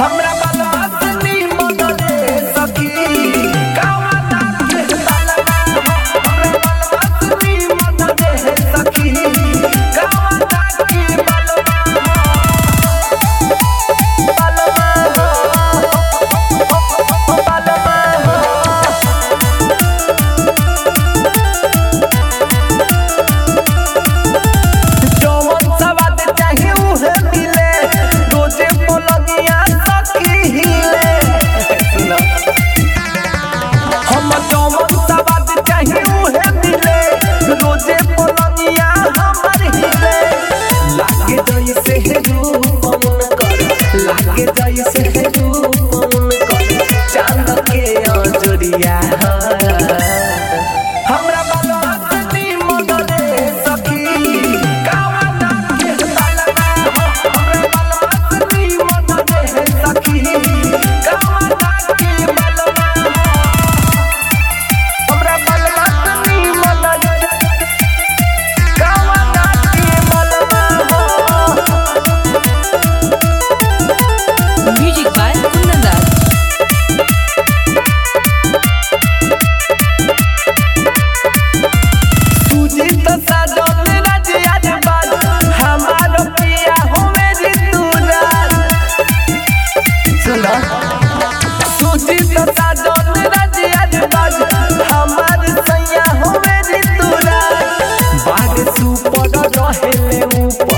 हमरा बलवा से निमन रे सखी कावना के बलवा हमरा बलवा से निमन रे सखी कावना के बलवा चांद के जोड़िया हमरा बलवा से निमन रे सखी कावना के बलवा हमरा बलवा से निमन रे सखी कावना के बलवा हमरा बलवा से निमन रे कावना के बलवा Music by Kundan. सुजीत साजन राजिया बाज हमार पिया होवे ऋतुराज सुना सुजीत साजन राजिया बाज हमार सैया होवे ऋतुराज बाग सुपर रहेले ऊपर